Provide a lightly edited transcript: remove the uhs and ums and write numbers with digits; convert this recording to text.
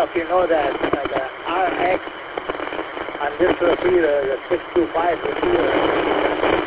of you know that the RX on this receiver, the 625 receiver,